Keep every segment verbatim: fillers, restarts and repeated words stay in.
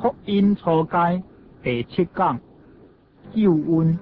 福音初阶第七讲救恩。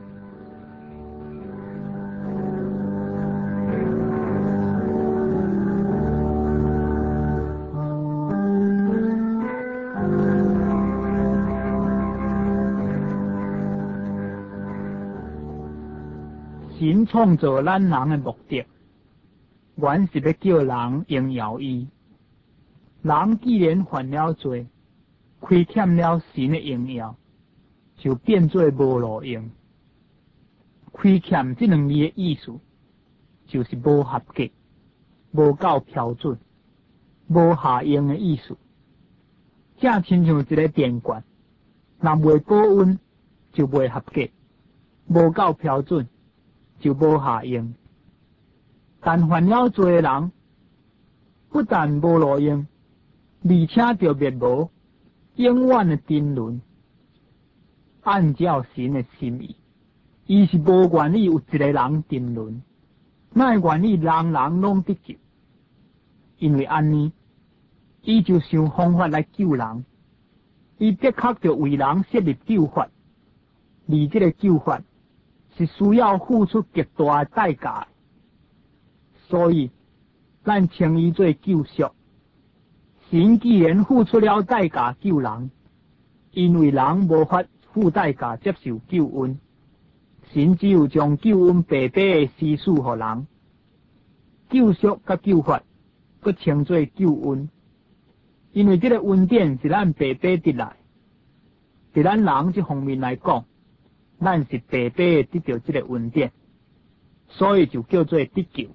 神创造咱人的目的，原是要叫人荣耀伊。人既然犯了罪，亏欠了神的荣耀，就变做无路用。亏欠这两字的意思，就是无合格、无够标准、无下用的意思。正亲像一个电管，若未保温，就未合格，无够标准。就无下用，但犯了罪的人，不但无路用，而且就灭无永远的沉沦。按照神的心意，伊是无愿意有一个人沉沦，乃愿意人人拢得救。因为安尼，伊就想方法来救人，伊的确就为人设立救法，而这个救法是需要付出极大的代价，所以咱称伊做救赎。神既然付出了代价救人，因为人无法付代价接受救恩，神只有将救恩白白的施予予人。救赎甲救法，佫称做救恩，因为这个恩典是咱白白得来。在咱人这方面来讲，咱是白白得到这个恩典，所以就叫做得救。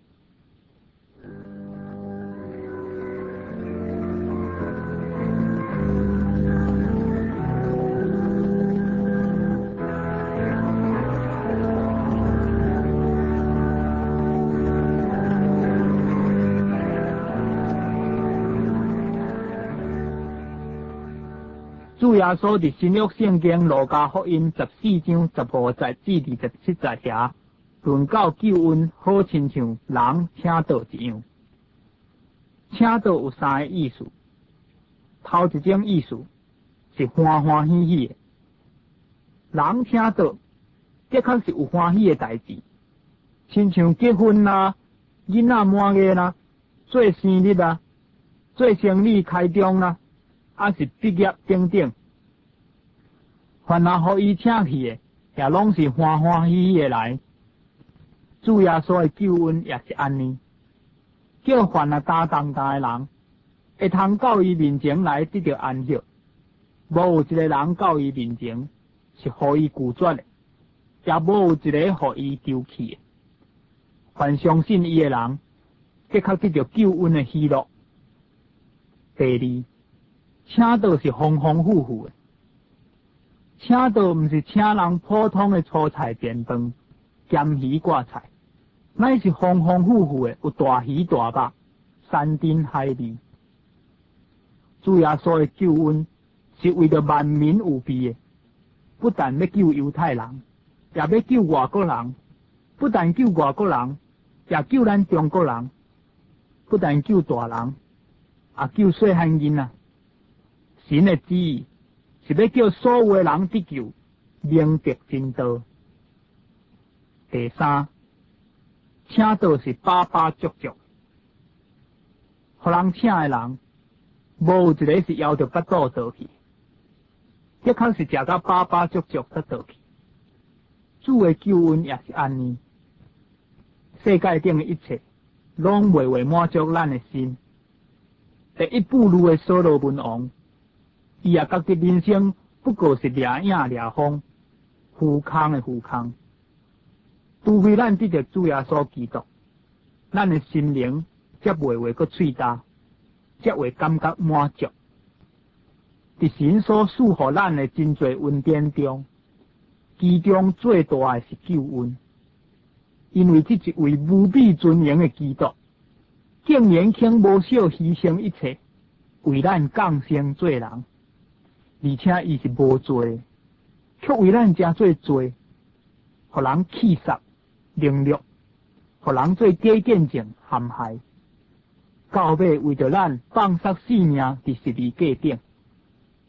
主耶稣伫新约圣经路加福音十四章十五节至二十七节遐，论到救恩，好亲像人请道一样。请道有三个意思，头一种意思是欢欢喜喜的，人请道的确是有欢喜的代志，亲像结婚啦、囡仔满月啦、做生日啦、做生意开张啦。还是毕业等等，凡那互伊请去的，也拢是欢欢喜喜的来。主耶稣的救恩也是安尼，叫凡那担重担的人，会通到伊面前来得到安息。无有一个人到伊面前是互伊拒绝的，也无有一个互伊丢弃的。凡相信伊的人，的确得到救恩的喜乐。第二，请道是丰丰富富的，请道毋是请人普通的粗菜便饭、咸鱼挂菜，乃是丰丰富富的，有大鱼大肉、山珍海味。主耶稣的救恩是为着万民有庇的，不但要救犹太人，也要救外国人；不但救外国人，也救咱中国人；不但救大人，也救细汉囡仔。神的旨意是要叫所有的人得救，明白真道。第三，请道是饱饱足足，互人请的人，无有一个是枵着腹肚倒去，的确是食到饱饱足足才倒去。主的救恩也是安尼，世界顶的一切，拢未为满足咱的心。第一步路的所罗门王，伊也觉得人生不过是掠影掠风，浮空的浮空。除非咱得到主耶稣基督，咱的心灵才袂为个喙焦，才会感觉满足。伫神所赐予咱的真侪恩典中，其中最大的是救恩，因为这一位无比尊荣的基督，竟然肯无少牺牲一切，为咱降生做人。而且伊是无罪，却为咱真做罪，互人气杀、凌辱，互人做假见证、陷害。到尾为着咱放杀性命伫十字架顶，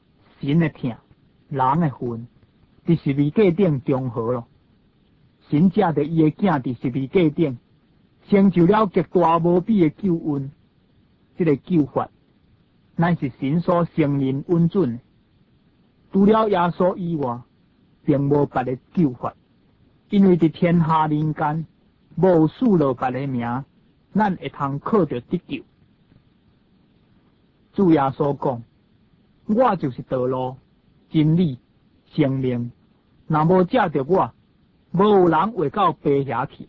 神的疼，人的恨，伫十字架顶中和了。神借着伊的囝伫十字架顶，成就了极大无比的救恩。这个救法，乃是神所承认稳准的。除了耶稣以外，并无别的救法，因为伫天下人间，无许落别的名，咱会通靠着得救。主耶稣讲：“我就是道路、真理、生命，若无借着我，无有人会到爸遐去。”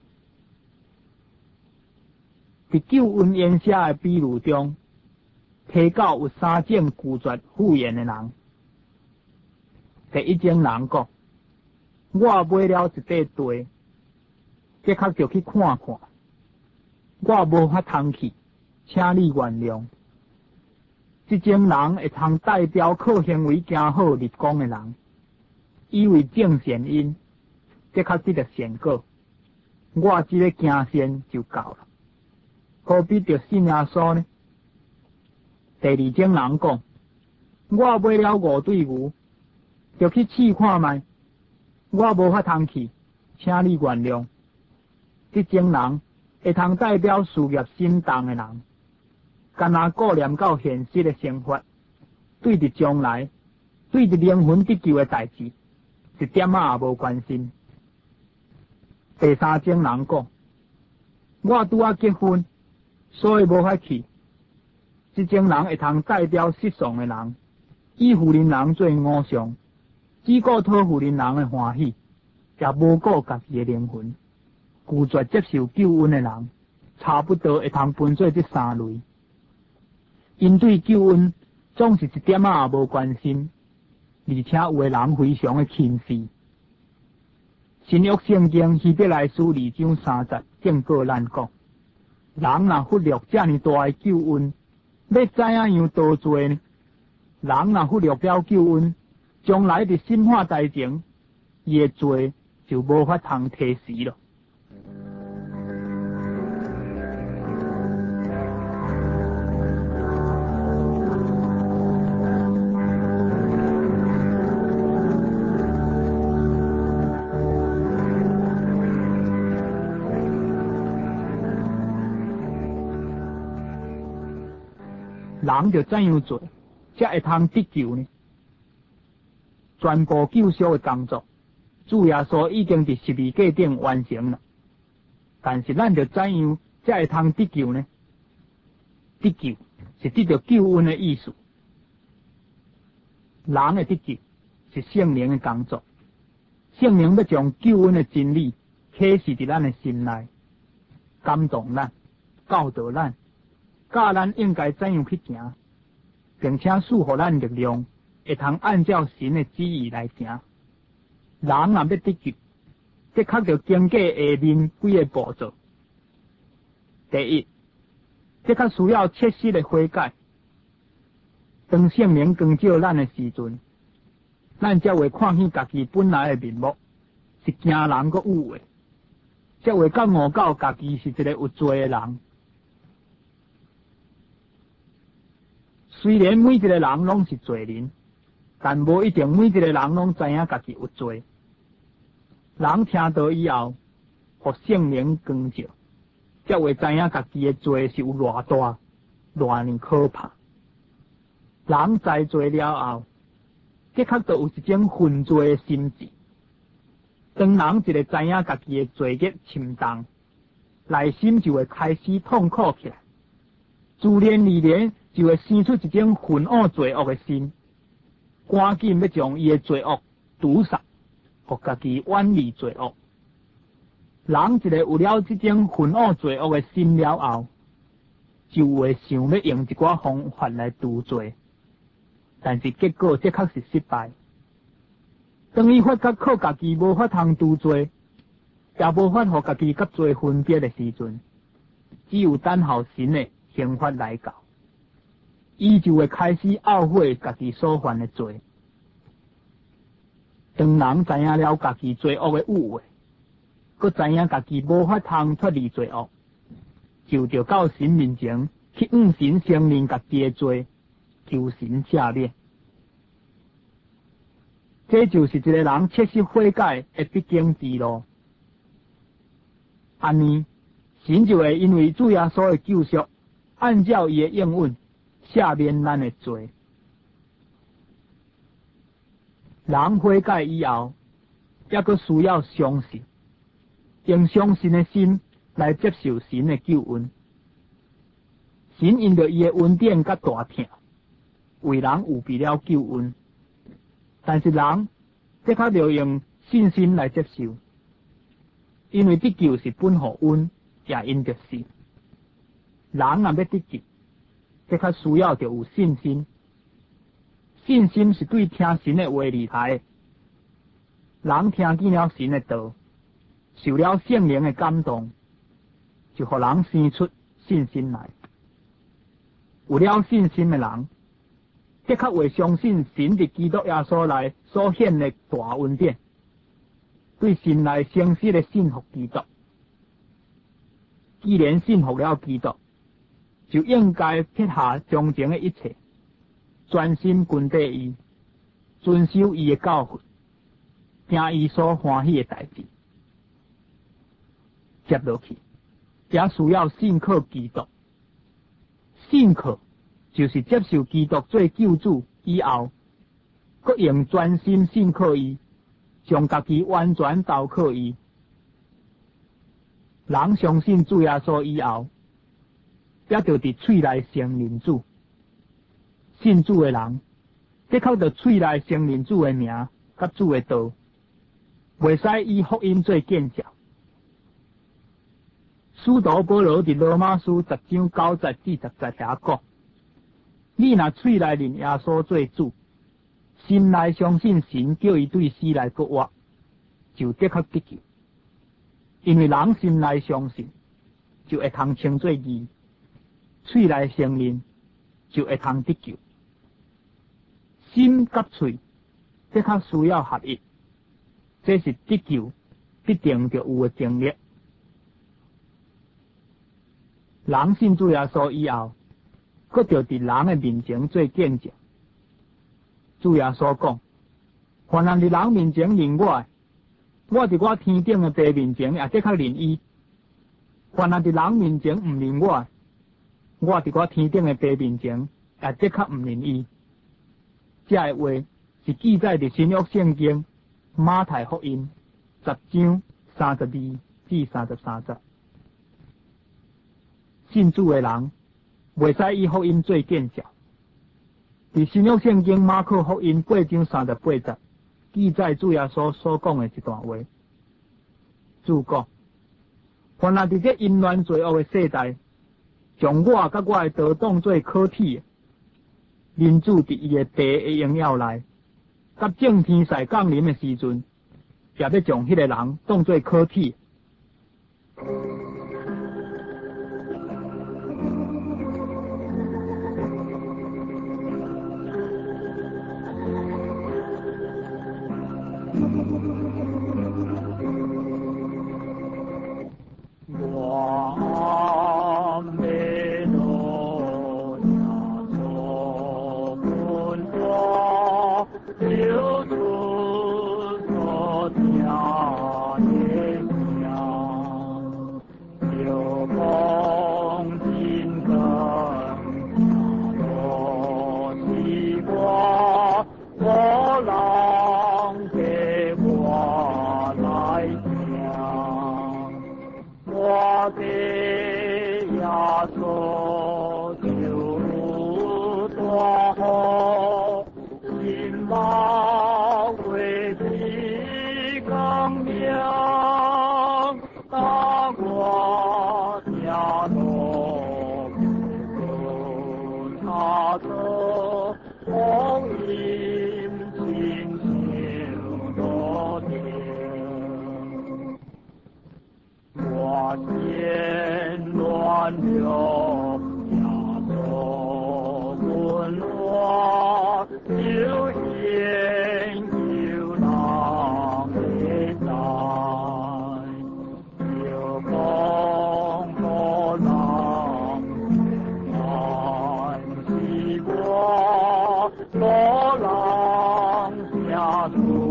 伫救恩演写的比喻中，提到有三种拒绝复原的人。第一种人讲：“我买了一块地，即刻就去看看，我无法通去，请你原谅。”这种人会通代表靠行为行好立功的人，以为种善因，即刻得到善果。我这个行善就够了，何必着信耶稣呢？第二种人讲：“我买了五对牛，就去试看卖，我无法通去，请你原谅。”这种人会通代表事业心重的人，干那顾念到现实的生活，对伫将来，对伫灵魂得救的代志，一点仔也无关心。第三种人讲：“我拄啊结婚，所以无法去。”这种人会通代表失丧的人，以富人人做偶像，只顾讨富人人的欢喜，也无顾家己的灵魂。拒绝接受救恩的人，差不多会通分做这三类。因对救恩总是一点仔也无关心，而且有的人非常的轻视。新约圣经希伯来书二章三节警告咱讲：人若忽略这么大的救恩，要怎样多做呢？人若忽略了救恩，将来伫心化代前，伊的罪就无法通提示了。人就怎样做，才会通得救呢？全部救赎的工作，主耶稣已经伫十字架顶完成了。但是咱就怎样才会通得救呢？得救是得到救恩的意思。人的得救是圣灵的工作，圣灵要将救恩的真理启示伫咱的心内，感动咱，教导咱。教咱应该怎样去行，并且赐予咱力量，会通按照神的旨意来行。人若要得救，即刻就经过下面几个步骤。第一，即刻需要切实的悔改。当圣灵光照咱的时阵，咱才会看见家己本来的面目，是惊人佮有的，才会觉悟到家己是一个有罪的人。虽然每一个人拢是罪人，但无一定每一个人拢知影家己有罪。人听到以后，互圣灵光照，才会知影家己的罪是有偌大、偌尼可怕。人知罪了后，即刻就有一种恨罪的心志。当人一个知影家己的罪孽深重，内心就会开始痛苦起来，自然而然就会生出一种恨恶罪恶的心，赶紧要将伊的罪恶毒杀，互家己远离罪恶。人一个有了这种恨恶罪恶的心了后，就会想要用一寡方法来除罪，但是结果这确是失败。当伊发觉靠家己无法通除罪，也无法互家己甲罪分别的时阵，只有等候神的刑罚来到。伊就会开始懊悔家己所犯的罪。当人知影了家己罪恶的有为，佮知影家己无法通脱离罪恶，就着到神面前去向神承认家己的罪，求神赦免。 这就是一个人切实悔改的必经之路。安尼，神就会因为主耶稣的救赎，按照伊的应允，赦免咱的罪。人悔改以后，也阁需要相信，用相信的心来接受神的救恩。神因着伊的恩典甲大疼，为人预备了救恩。但是人的确要用信心来接受，因为得救是本乎恩，也因着信。人若要得救，的确需要着有信心。信心是对听神的话厉害。人听见了神的道，受了圣灵的感动，就互人生出信心来。有了信心的人，的确会相信神伫基督耶稣内所显的大恩典，对神来诚实的信服基督。既然信服了基督，就应该撇下从前的一切，专心跟随伊，遵守伊的教训，行伊所欢喜的代志。接落去，也需要信靠基督。信靠就是接受基督做救主以后，佮用专心信靠伊，将家己完全投靠伊。人相信主耶稣以后，也就伫喙内承认主。信主的人，的确着喙内承认主的名，甲主的道，袂使以福音做见证。使徒保罗伫罗马书十章九节至十节遐讲：你若喙内认耶稣做主，心内相信神叫伊对死来复活，就的确得救。因为人心内相信，就会通称作义；喙内承认，就会通得救。心甲喙的确需要合一，这是得救必定就有的经历。人信主耶稣以后，佮着伫人的面前做见证。主耶稣讲：凡人伫人面前认我的，我伫我天顶的爸面前也的确认伊；凡人伫人面前唔认我的，我伫我天顶的爸面前也的确唔认伊。这个话是记载伫新约圣经马太福音十章三十二至三十三节。信主的人袂使以福音做见证。伫新约圣经马可福音八章三十八节记载主耶稣所讲的一段话。主讲：凡若伫这淫乱罪恶的世代，将我甲我的道当作可体，人子伫伊的地的荣耀内，甲正天使降临的时阵，也要将迄个人当作可体。 罗浪下。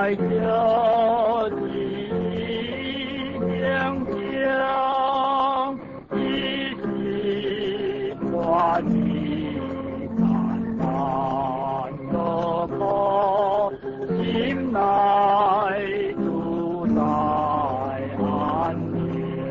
来叫你相将，一起挂你淡淡的歌，心内住在安宁。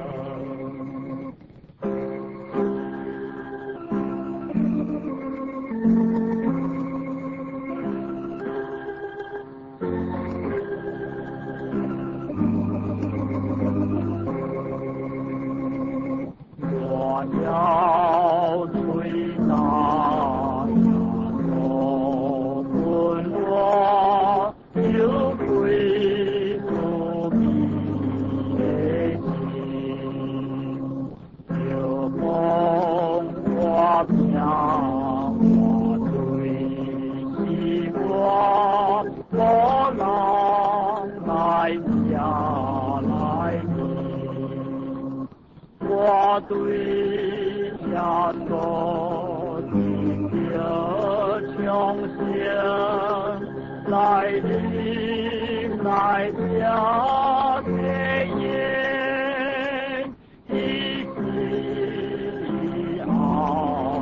我要吹打我滚我就归属你的心，就风我飘我吹西瓜，我浪来下来听。我对下所听的枪响，来临来下的夜，一起熬，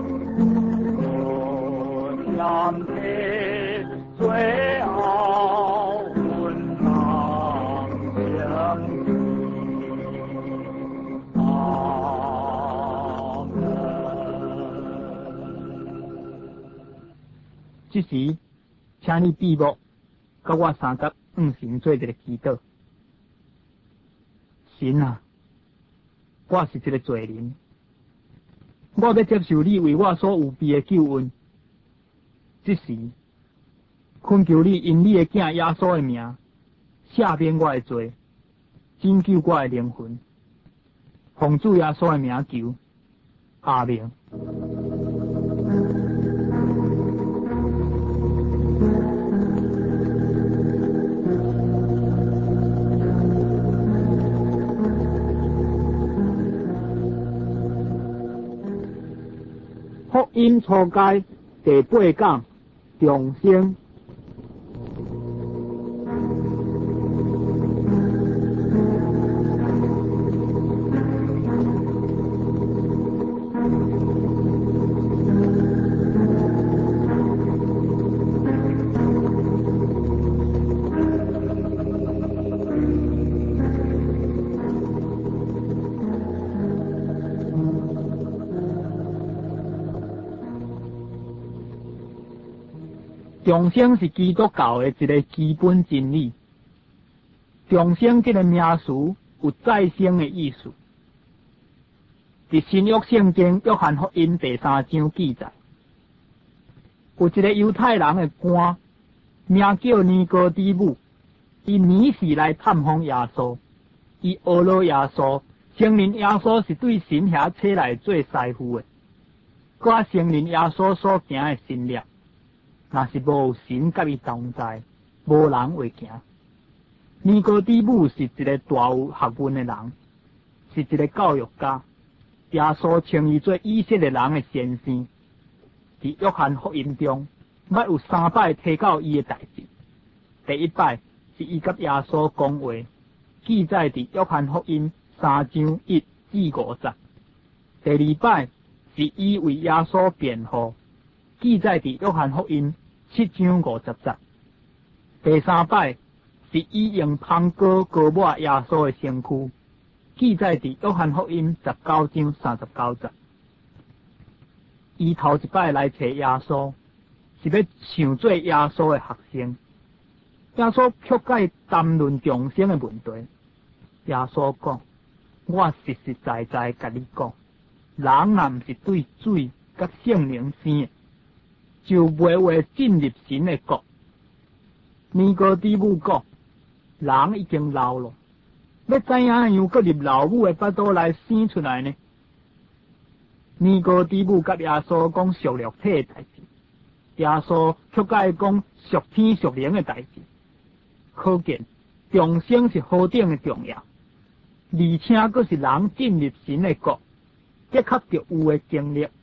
我想的最好温堂相这时，请你闭目，甲我三角五神做一个祈祷。神啊，我是一个罪人，我要接受你为我所有备的救恩。这时，恳求你因你的囝耶稣的名，赦免我的罪，拯救我的灵魂。奉主耶稣的名求，阿们。福音初阶第八讲，重生。重生是基督教的一个基本真理。重生这个名词有再生的意思。在新约圣经约翰福音第三章记载，有一个犹太人的官，名叫尼哥底母，伊年时来探访耶稣，伊学了耶稣，承认耶稣是对神遐车来做师傅的，佮承认耶稣所行的神力。若是无神甲伊同在，无人会行。尼哥底母是一个大有学问的人，是一个教育家。耶稣称伊做以色列人的先生。伫约翰福音中，捌有三摆提到伊的代志。第一摆是伊甲耶稣讲话，记载伫约翰福音三章一至五节。第二摆是伊为耶稣辩护，记载伫约翰福音七章五十节。第三摆是伊用香膏膏抹耶稣的身躯，记载伫约翰福音十九章三十九节。伊头一摆来找耶稣，是要想做耶稣的学生。耶稣却甲伊谈论重生的问题。耶稣讲：我实实在在甲你讲，人若毋是对水甲圣灵生的，就袂会进入神的国。尼哥底母讲：人已经老了，要怎样样搁入老母的腹肚来生出来呢？尼哥底母甲耶稣讲属肉体的代志，耶稣却甲伊讲属天属灵的代志。可见重生是何等的重要，而且佫是人进入神的国的确着有的经历。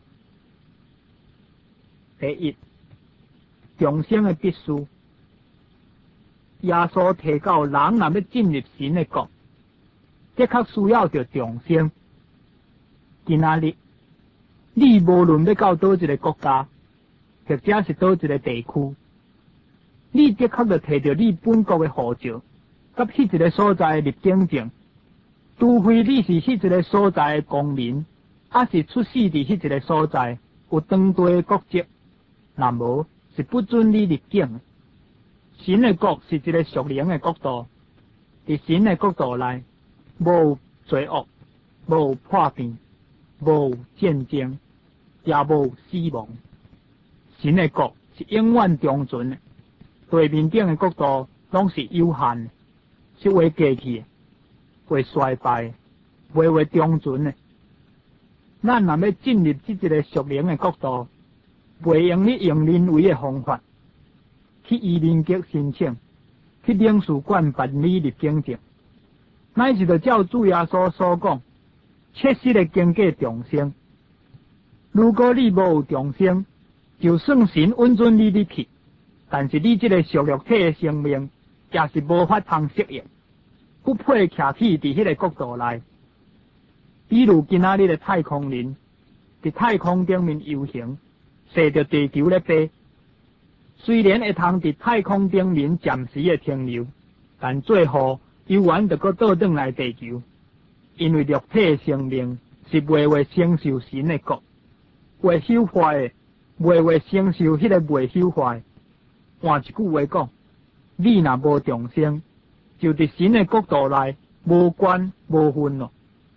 第一，重生的必须。 耶稣提到人若要进入神的国，的确需要着重生。今仔日，你无论要到倒一个国家，或者是倒一个地区，你的确着摕着你本国的护照，甲迄一个所在的入境证，除非你是迄一个所在的公民，还是出世伫迄一个所在有当地的国籍，若无是不准你入境。神的国是一个属灵的国度，伫神的国度内，无罪恶，无破病，无战争，也无死亡。神的国是永远长存的，地面顶的国度拢是有限的，是会过去的，会衰败的，袂会长存的。咱若要进入这一个属灵的国度，袂用你用人为的方法去移民局申请，去领事馆办理入境证，乃是着照主耶稣所讲，切实的经过重生。如果你无有重生，就算神允准你入去，但是你这个属肉体的生命也是无法通适应，不配徛起伫迄个国度内。比如今仔日的太空人伫太空顶面游行，射着地球咧飞，虽然会通伫太空顶面暂时的停留，但最后游完就搁倒转来地球，因为肉体的生命是袂会承受神的国，会朽坏的，袂会承受迄个袂朽坏。换一句话讲，你若无重生，就伫神的国度内无关无分咯。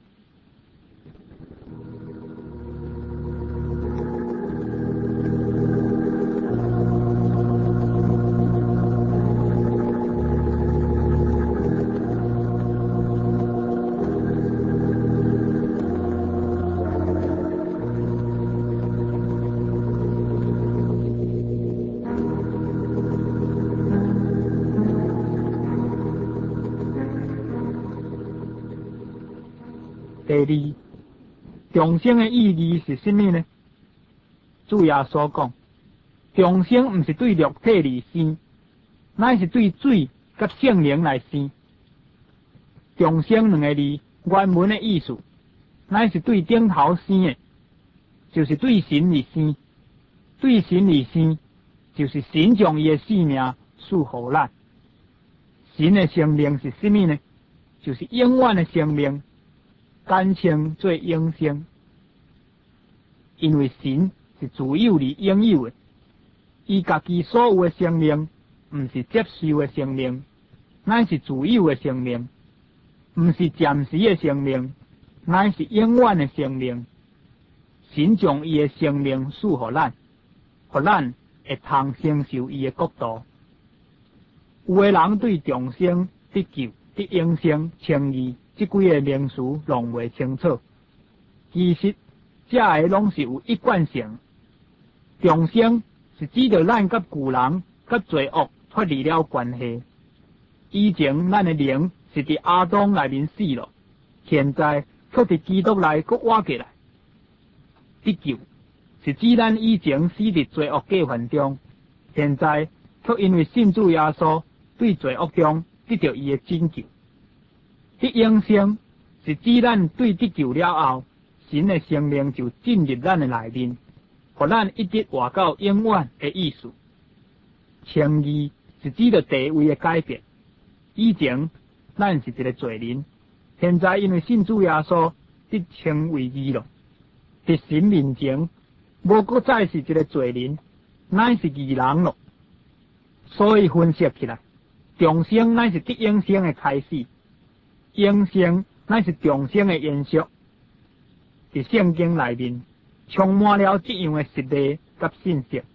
第二，重生的意义是什么呢？主耶稣讲，重生不是对肉体而生，乃是对水甲圣灵来生。重生两个字原文的意思，乃是对顶头生的，就是对神而生。对神而生，就是神将伊的生命赐予咱。神的生命是什么呢？就是永远的生命。简称做永生，因为神是自由而拥有的，伊家己所有的生命，不是接受的生命，乃是自由的生命，不是暂时的生命，乃是永远的生命。神将伊的生命赐予咱，予咱会通承受伊的国度。有的人对重生、得救、得永生、称义这几个名词弄袂清楚，其实这个拢是有一贯性。重生是指着咱甲旧人、甲罪恶脱离了关系。以前咱的灵是伫亚当内面死了，现在却伫基督内搁活过来。得救是指咱以前死伫罪恶计划中，现在却因为信主耶稣，对罪恶中得到伊的拯救。得永生是指咱对得救了后，神的生命就进入咱的内面，互咱一直活到永远的意思。称义是指着地位的改变，以前咱是一个罪人，现在因为信主耶稣，得称为义了。伫神面前，无搁再是一个罪人，乃是义人了。所以分析起来，重生乃是得永生的开始。永生乃是重生的延续，伫圣经内面充满了这样的实例甲信息。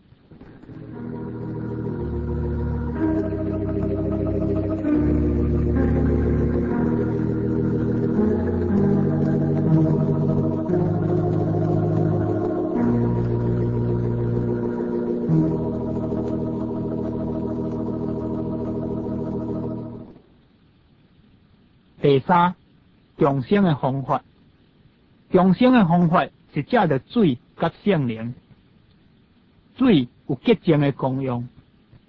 第三，重生的方法。重生的方法是借着水甲圣灵。水有洁净的功用，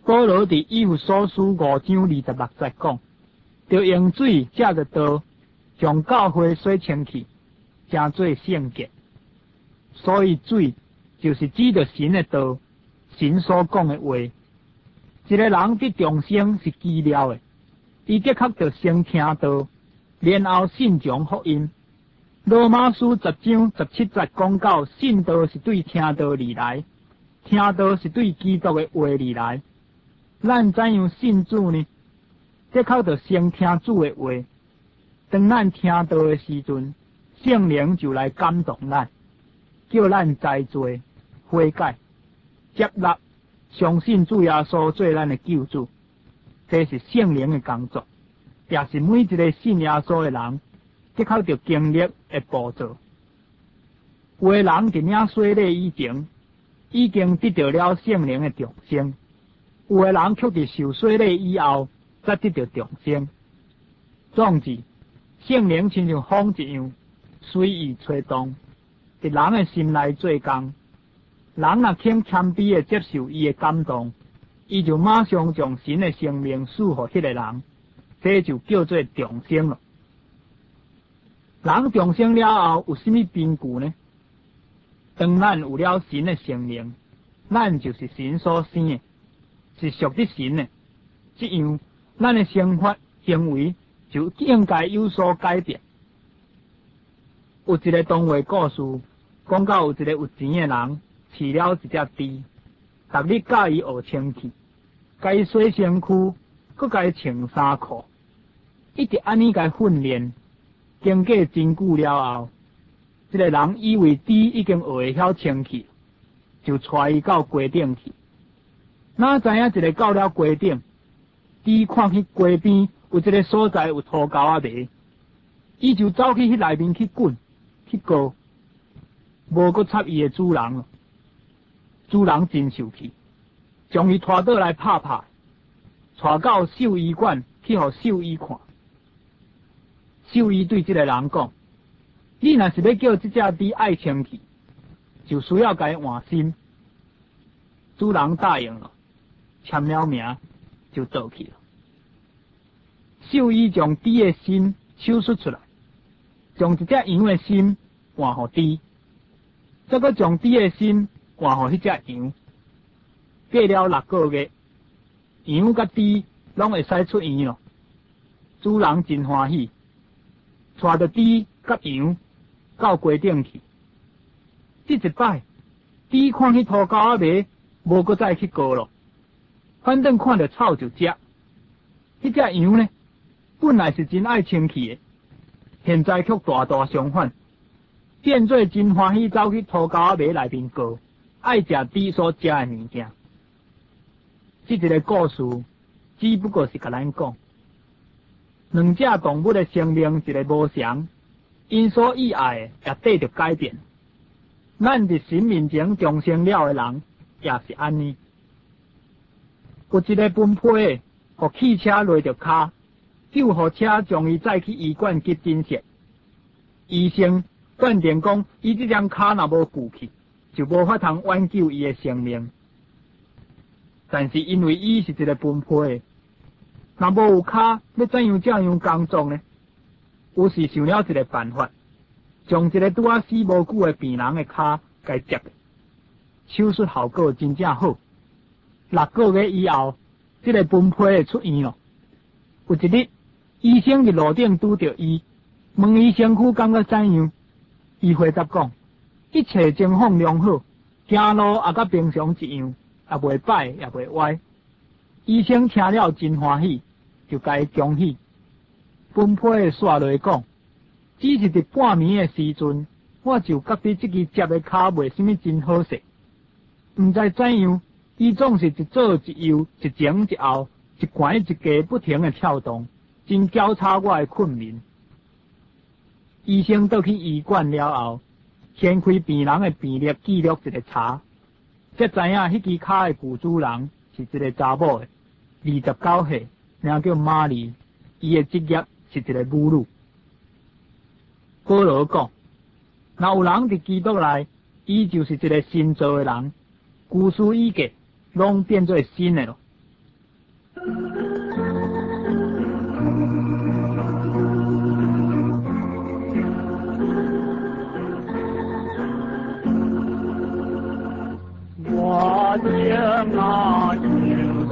保罗伫以弗所书五章二十六节讲，着用水借着道，将教会洗清气，成做圣洁。所以水就是指着神的道，神所讲的话。一个人得重生是奇妙的，伊的确着先听道，然后信从福音。罗马书十章十七节讲到，信道是对听道而来，听道是对基督的话而来。咱怎样信主呢？的确着先听主的话。当咱听道的时阵，圣灵就来感动咱，叫咱知罪、悔改、接纳、相信主耶稣做咱的救主。这是圣灵的工作，也是每一个信耶稣的人的确着经历的步骤。有的人伫领洗礼以前，已经得到了圣灵的重生；有的人却伫受洗礼以后，才得到重生。总之，圣灵亲像风一样，随意吹动，伫人的心内做工。人若肯谦卑的接受伊的感动，伊就马上将神的生命赐予迄个人，这就叫做重生了。人重生了后有什么凭据呢？当咱有了神的生命，咱就是神所生的，是属于神的。这样，咱的生活行为就应该有所改变。有一个童话故事，讲到有一个有钱的人饲了一只猪，逐日教伊学清气，甲伊洗身躯，佮甲伊穿衫裤，一直安尼甲伊训练。经过真久了后，这个人以为猪已经学会晓清气，就带伊到溪顶去。哪知影一个到了溪顶，猪看去溪边有一个所在有土狗仔迷，伊就走去迄内面去滚去告，无佮插伊的主人了。主人真生气，将伊拖倒来拍拍，带到兽医馆去互兽医看。兽医对这个人讲：“你若是要叫这只猪爱清气，就需要甲伊换心。”主人答应了，签了名就倒去了。兽医将猪的心手术出来，将一只羊的心换互猪，再搁将猪的心换互迄只羊。过了六个月，羊甲猪拢会使出院咯。主人真欢喜。带着猪甲羊到溪顶去，这一摆，猪看去土狗仔迷，无搁再去告咯，反正看着草就食。迄只羊呢，本来是真爱清气的，现在却大大相反，变做真欢喜走去土狗仔迷内面告，爱食猪所食的物件。这一个故事只不过是甲咱讲。两只动物的生命一个无常，因所喜爱的也得着改变。咱伫神面前重生了的人也是安尼。有一个分配的，互汽车勒着骹，救护车将伊载去医馆急诊室。医生断定讲，伊这张骹若无扶去，就无法通挽救伊的生命。但是因为伊是一个分配的，若无有骹，要怎样这样工作呢？有时想了一个办法，将一个拄啊死无久的病人的骹给接，手术效果真正好。六个月以后，这个分配会出院了。有一日，医生伫路顶拄着伊，问伊身躯感觉怎样？伊回答讲：一切情况良好，行路也甲平常一样，也袂歹也袂歪。医生听了真欢喜。就甲伊恭喜，分配的煞落讲，只是伫半暝的时阵，我就觉得这支接的骹袂什么真好势，毋知怎样，伊总是一左一右，一前一后，一悬一低不停的跳动，真搅吵我的困眠。医生倒去医馆了后，掀开病人的病历记录一个查，才知影迄支骹的雇主人是一个查某的，二十九岁。名叫玛丽，伊的职业是一个母女。保罗讲，若有人伫基督内，伊就是一个新造的人，旧事已过，拢变做新的咯。 我将那就是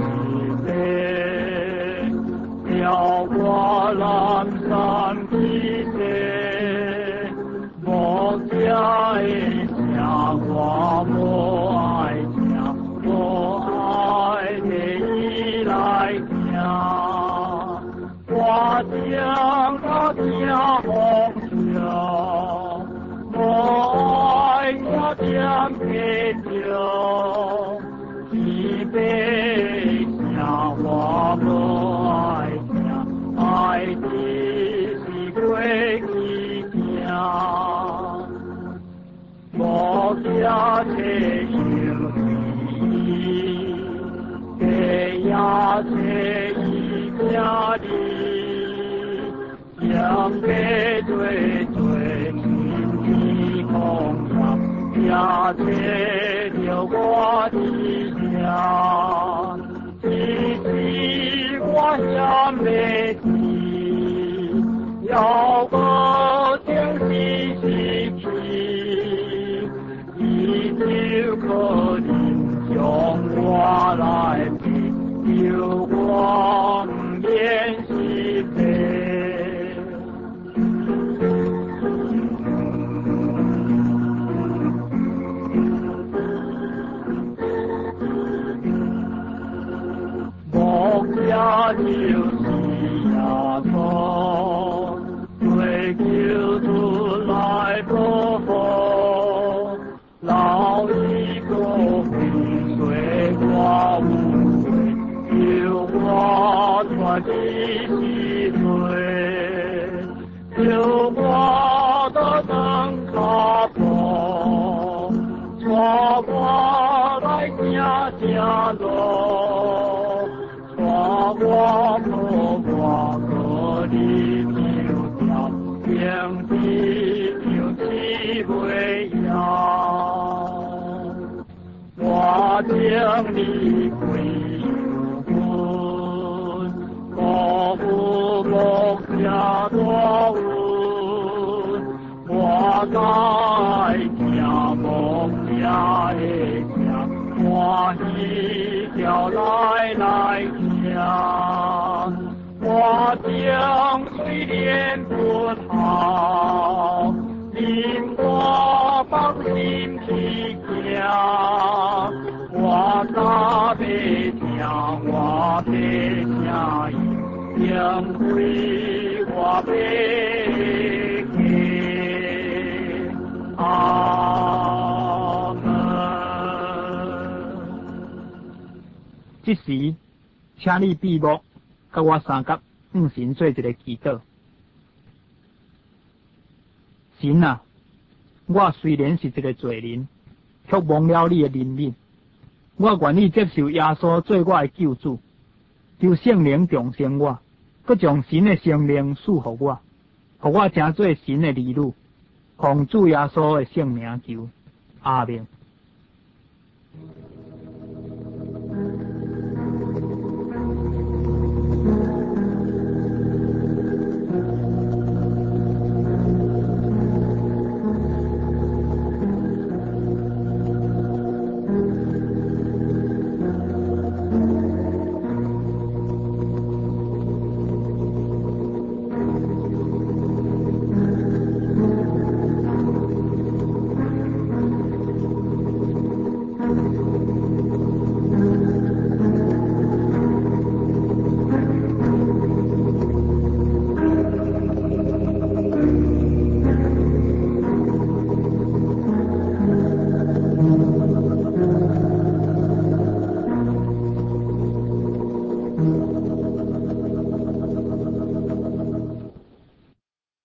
飞，飘过蓝山的水，我家一家我不爱家，我爱的依赖家，我将那家红桥，我爱家将天桥，一杯下我不爱家，爱的是归的家，我家这兄弟，这呀这一家的，将给最最亲的空场。呀，这就我的家，这是我想的地，要我将心息起，你就可能将我来比，有我面是非。家就是呀头，追求出来不好，老一个比水花无味，有我穿的是水，有我的灯卡坡，穿过来家家路。我不我可的就叫将的就起回呀，我将你归有分，我不梦下多问，我在家梦下的家，我一条来来。我将水莲不好，令我放心的家，我那边家，我边家将归我背给阿门。 这时，请你闭目，甲我三角向神做一个祈祷。神啊，我虽然是一个罪人，却蒙了你的怜悯，我愿意接受耶稣做我的救主，求圣灵重生我，佮将神的生命赐予我，互我成做神的儿女，奉主耶稣的圣名求，阿們。